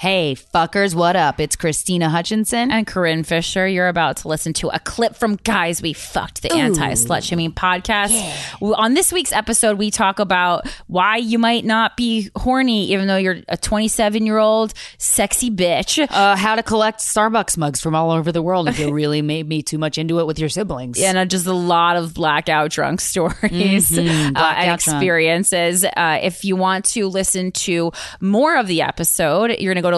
Hey, fuckers, what up? It's Christina Hutchinson. And Corinne Fisher. You're about to listen to a clip from Guys We Fucked, the anti-slut shaming podcast. Yeah. On this week's episode, we talk about why you might not be horny even though you're a 27-year-old sexy bitch. How to collect Starbucks mugs from all over the world if you really made me too much into it with your siblings. And just a lot of blackout drunk stories and experiences. If you want to listen to more of the episode, you're going to go to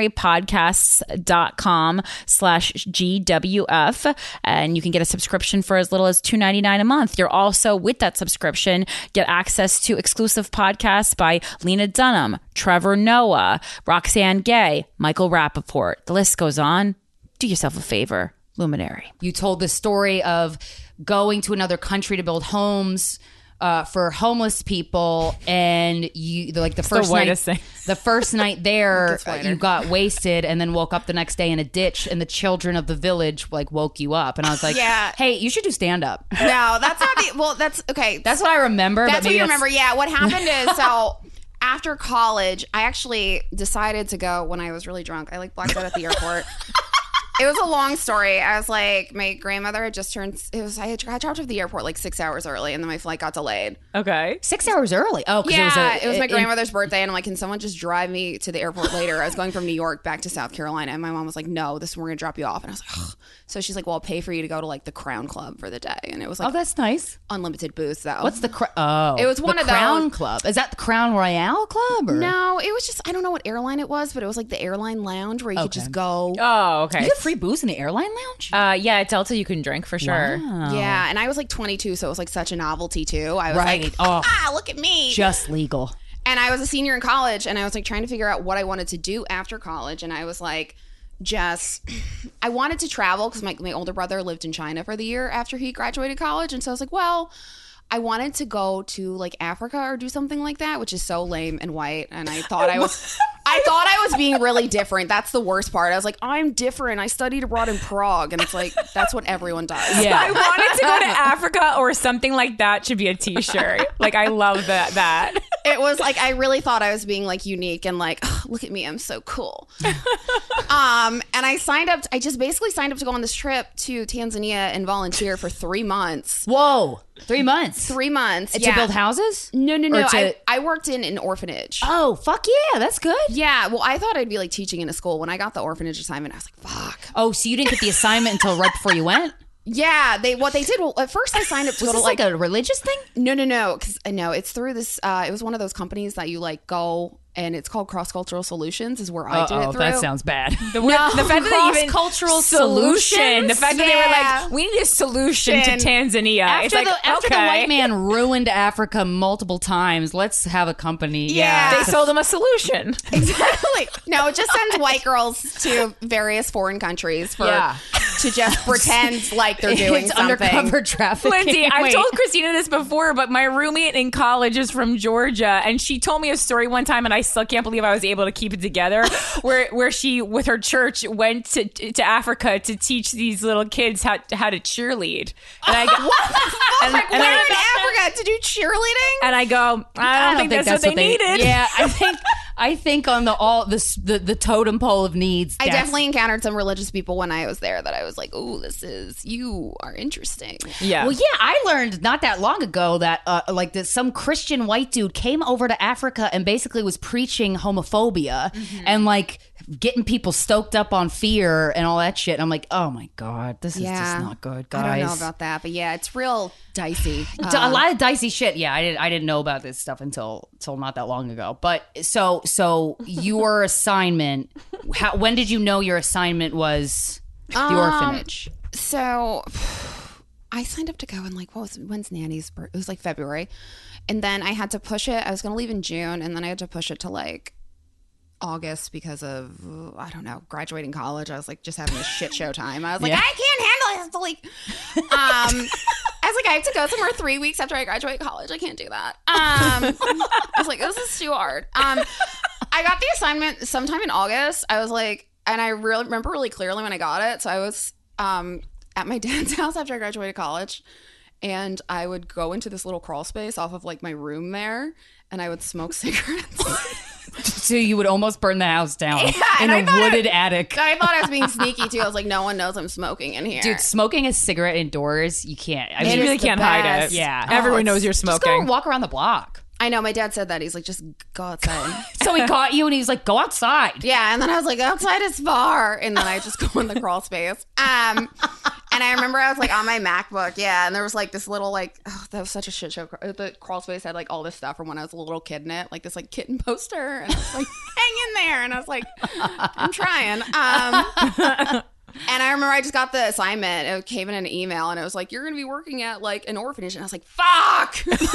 luminarypodcasts.com/GWF and you can get a subscription for as little as $2.99 a month. You're also, with that subscription, get access to exclusive podcasts by Lena Dunham, Trevor Noah, Roxanne Gay, Michael Rappaport. The list goes on. Do yourself a favor, Luminary. You told the story of going to another country to build homes for homeless people, and you the first night there you got wasted and then woke up the next day in a ditch, and the children of the village like woke you up, and I was like, yeah, hey, you should do stand up. No, that's not that's okay. That's what I remember. That's what you remember. Yeah, what happened is, so after college, I actually decided to go when I was really drunk. I like blacked out at the airport. It was a long story. I was like, my grandmother had just turned. I dropped off the airport like 6 hours early, and then my flight got delayed. Okay, 6 hours early. Oh, yeah, it was my grandmother's birthday, and I'm like, can someone just drive me to the airport later? I was going from New York back to South Carolina, and my mom was like, no, we're gonna drop you off, and I was like, ugh. So she's like, well, I'll pay for you to go to like the Crown Club for the day, and it was like, oh, that's nice, unlimited booze though. What's the it was one of those Crown Club. Is that the Crown Royale Club? Or? No, it was just, I don't know what airline it was, but it was like the airline lounge where you could just go. Oh, okay. You get free booze in the airline lounge? Yeah, at Delta you can drink for sure. Wow. Yeah, and I was like 22, so it was like such a novelty too. I was like, look at me. Just legal. And I was a senior in college, and I was like trying to figure out what I wanted to do after college, and I was like, I wanted to travel because my older brother lived in China for the year after he graduated college, and so I was like, well, I wanted to go to like Africa or do something like that, which is so lame and white, and I thought I was being really different. That's the worst part. I was like, I'm different. I studied abroad in Prague, and it's like, that's what everyone does. Yeah. I wanted to go to Africa or something like that should be a t-shirt. Like, I love that. It was like, I really thought I was being like unique and like, oh, look at me, I'm so cool. And I just basically signed up to go on this trip to Tanzania and volunteer for 3 months. Whoa. 3 months? 3 months. To build houses? No. I worked in an orphanage. Oh, fuck yeah. That's good. Yeah. Well, I thought I'd be like teaching in a school. When I got the orphanage assignment, I was like, fuck. Oh, so you didn't get the assignment until right before you went? Yeah, what they did. Well, at first I signed up to go to like a religious thing. No, because no, it's through this. It was one of those companies that you like go. And it's called Cross Cultural Solutions is where I did it through. That sounds bad. The fact that they even cultural solution. The fact that they were like, we need a solution to Tanzania. After the white man ruined Africa multiple times, let's have a company. Yeah. They sold them a solution. Exactly. No, it just sends white girls to various foreign countries to just pretend like they're doing something. Undercover trafficking. Lindsay, I've told Christina this before, but my roommate in college is from Georgia, and she told me a story one time, and I still can't believe I was able to keep it together, where she, with her church, went to Africa to teach these little kids how to cheerlead. And I go, what the fuck? Where in Africa to do cheerleading? And I go, I don't think that's what they needed. Yeah, I think on the totem pole of needs. I definitely encountered some religious people when I was there that I was like, oh, you are interesting. Yeah. Well, yeah, I learned not that long ago that some Christian white dude came over to Africa and basically was preaching homophobia and like getting people stoked up on fear and all that shit. And I'm like, oh my God, this is just not good, guys. I don't know about that, but yeah, it's real dicey. A lot of dicey shit. Yeah, I didn't know about this stuff until not that long ago. But so your assignment, when did you know your assignment was the orphanage? So I signed up to go in like, when's Nanny's birthday? It was like February. And then I had to push it. I was going to leave in June, and then I had to push it to like August because of, I don't know, graduating college. I was like just having a shit show time. I was like, I can't handle it. I was like, I have to go somewhere 3 weeks after I graduate college. I can't do that. I was like, this is too hard. I got the assignment sometime in August. I was like, and I remember really clearly when I got it. So I was at my dad's house after I graduated college. And I would go into this little crawl space off of like my room there, and I would smoke cigarettes. So you would almost burn the house down in a wooded attic. I thought I was being sneaky too. I was like, no one knows I'm smoking in here. Dude, smoking a cigarette indoors, you can't. I mean, you really can't hide it. Yeah. Everyone knows you're Just smoking. go walk around the block. I know, my dad said that. He's like, just go outside. So he caught you and he's like, go outside. Yeah, and then I was like, outside is far. And then I just go in the crawl space. And I remember I was like on my MacBook, and there was like this little like, oh, that was such a shit show. The crawl space had like all this stuff from when I was a little kid in it, like this like kitten poster. And I was like, hang in there. And I was like, I'm trying. And I remember I just got the assignment. It came in an email and it was like, you're going to be working at like an orphanage. And I was like, fuck.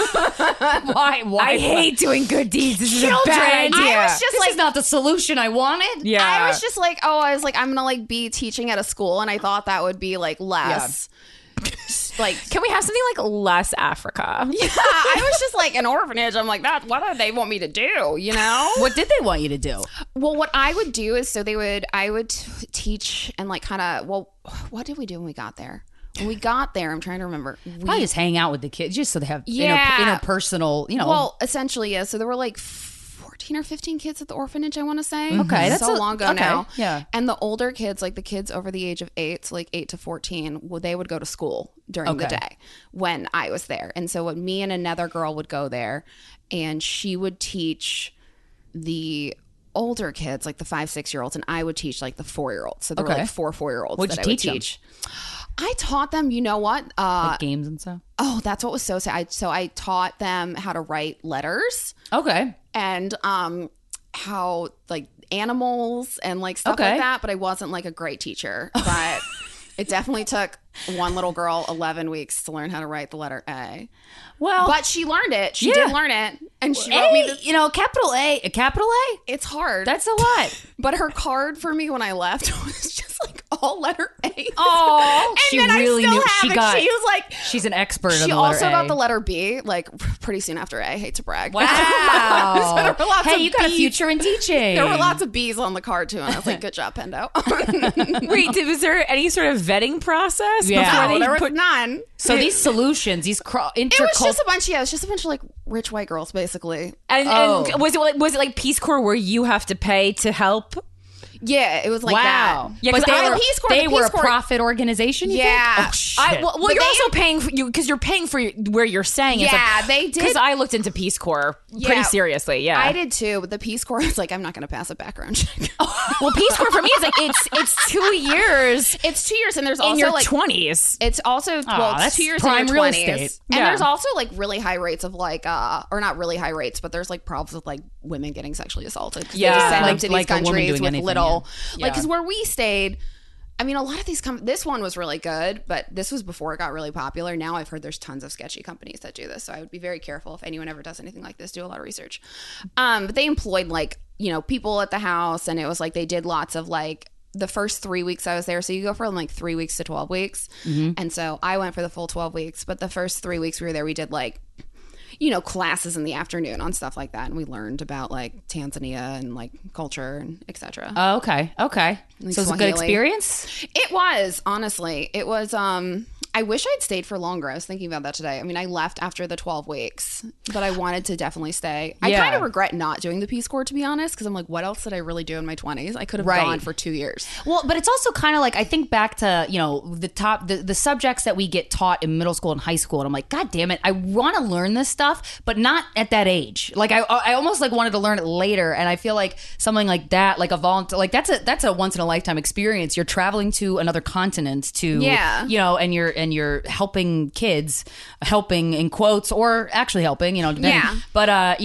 Why? I hate doing good deeds. This is a bad idea. I was just This like, is not the solution I wanted. Yeah. I was just like, I was like, I'm going to like be teaching at a school. And I thought that would be like less. Like, can we have something like less Africa? Yeah, I was just like an orphanage. I'm like, that. What do they want me to do? You know? What did they want you to do? Well, what I would do is, I would teach and like kind of. Well, what did we do when we got there? When we got there, I'm trying to remember. Probably just hang out with the kids, just so they have Yeah. interpersonal. You know. Well, essentially, yeah. So there were like 14 or 15 kids at the orphanage, I want to say. Okay, that's so long ago now. Yeah. And the older kids, like the kids over the age of 8, so like 8 to 14, well, they would go to school during the day when I was there. And so what me and another girl would go there, and she would teach the older kids, like the 5-6-year-olds, and I would teach like the 4-year-olds. So there were like 4-year-olds What'd that you I would teach them? I taught them, you know what? Like games and stuff. Oh, that's what was so sad. So I taught them how to write letters. Okay. And how like animals and like stuff like that, but I wasn't like a great teacher. But it definitely took one little girl 11 weeks to learn how to write the letter A. Well, but she learned it. She did learn it, and she wrote me this. You know, capital A. It's hard. That's a lot. But her card for me when I left was just like all letter A. Oh, and she then really I still knew. Have She it. got. She was like, she's an expert. She on the also letter got A. the letter B, like pretty soon after A. I hate to brag. Wow. So there were lots hey, of you got a Bs. future in teaching. There were lots of B's on the card too, and I was like, "Good job, Pendo." Wait, was there any sort of vetting process? Yeah. No, there was none. So these solutions, these It was just a bunch. Yeah, it was just a bunch of like rich white girls, basically. And was it like Peace Corps where you have to pay to help? Yeah, it was like wow. that. Yeah, but they were a profit organization. You Yeah. think? Oh, shit. Well, you're also paying for you because you're paying for where you're staying. Yeah, they did. Because I looked into Peace Corps pretty seriously. Yeah, I did too. But the Peace Corps is like, I'm not going to pass a background check. Well, Peace Corps for me is like it's 2 years. It's 2 years, and there's in also your like 20s. It's also it's that's 2 years prime in your real 20s. estate. And Yeah. there's also like really high rates of like or not really high rates, but there's like problems with like women getting sexually assaulted. Yeah. They just send them Like- to these like a woman countries doing with anything, little yeah. like because where we stayed. I mean, a lot of these this one was really good, but this was before it got really popular. Now I've heard there's tons of sketchy companies that do this, so I would be very careful if anyone ever does anything like this. Do a lot of research. But they employed like people at the house, and it was like they did lots of like the first 3 weeks I was there. So you go from like 3 weeks to 12 weeks, and so I went for the full 12 weeks. But the first 3 weeks we were there, we did like classes in the afternoon on stuff like that, and we learned about like Tanzania and like culture and etc. Oh, okay. So it's a good experience. It was, honestly. It was I wish I'd stayed for longer. I was thinking about that today. I mean, I left after the 12 weeks, but I wanted to definitely stay. I kind of regret not doing the Peace Corps, to be honest, because I'm like, what else did I really do in my 20s? I could have gone for 2 years. Well, but it's also kind of like, I think back to, the subjects that we get taught in middle school and high school. And I'm like, God damn it, I want to learn this stuff, but not at that age. Like I almost like wanted to learn it later. And I feel like something like that, like a volunteer, like that's a once in a lifetime experience. You're traveling to another continent to, and you're helping kids, helping in quotes or actually helping, depending. Yeah. But, I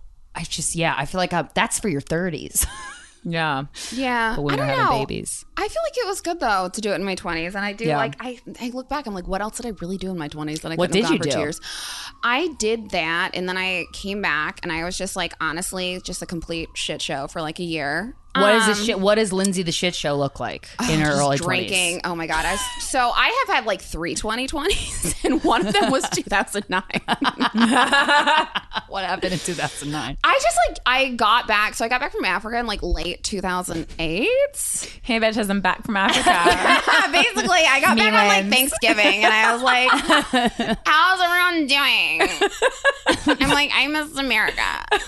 feel like that's for your 30s. Yeah. Yeah. But when I you're don't having know. babies. I feel like it was good though to do it in my 20s, and I do like I look back, I'm like, what else did I really do in my 20s that I couldn't have gone for 2 years? I did that, and then I came back, and I was just like, honestly, just a complete shit show for like a year. What does Lindsay the Shit Show look like in her early 20s? Drinking. Oh my God. So I have had like 3 2020s and one of them was 2009. What happened in 2009? I got back from Africa in like late 2008. Hey bitches, I'm back from Africa. Basically, I got back on like Thanksgiving and I was like, how's everyone doing? I'm like, I miss America.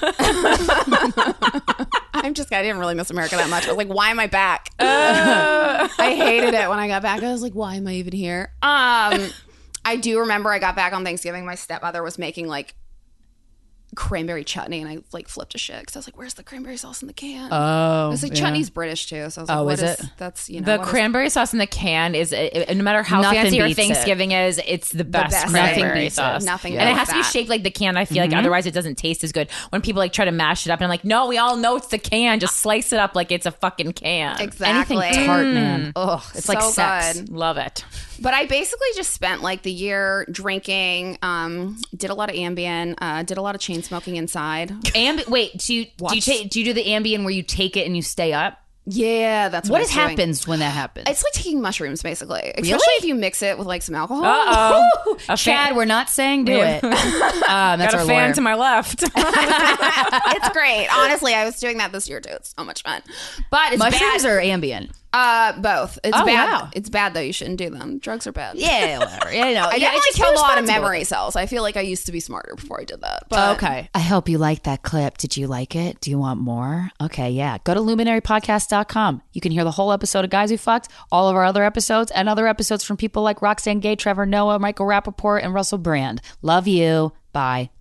I didn't really miss America that much. I was like, why am I back? I hated it when I got back. I was like, why am I even here? I do remember I got back on Thanksgiving. My stepmother was making like cranberry chutney and I like flipped a shit because I was like, where's the cranberry sauce in the can? Oh, I was like, chutney's British too, so I was like, what is it? That's, you know, the cranberry sauce in the can is no matter how fancy your Thanksgiving is, it's the best cranberry sauce. Nothing and it has to be shaped like the can. I feel like otherwise it doesn't taste as good. When people like try to mash it up and I'm like, no, we all know it's the can. Just slice it up like it's a fucking can. Exactly. Anything tart, man. Ugh, it's so like sex. Good. Love it. But I basically just spent like the year drinking, did a lot of Ambien, did a lot of chain smoking inside. Wait, do you do the Ambien where you take it and you stay up? Yeah, that's what happens when that happens. It's like taking mushrooms, basically. Especially if you mix it with like some alcohol. Chad, we're not saying do it. That's got a fan to my left. It's great. Honestly, I was doing that this year too. It's so much fun. But it's mushrooms bad. or Ambien? Both. It's bad. Wow. It's bad though. You shouldn't do them. Drugs are bad. Yeah, whatever. Yeah, no. I definitely killed a lot of memory cells. I feel like I used to be smarter before I did that. But okay. I hope you liked that clip. Did you like it? Do you want more? Okay, yeah. Go to luminarypodcast.com. You can hear the whole episode of Guys Who Fucked, all of our other episodes, and other episodes from people like Roxane Gay, Trevor Noah, Michael Rappaport, and Russell Brand. Love you. Bye.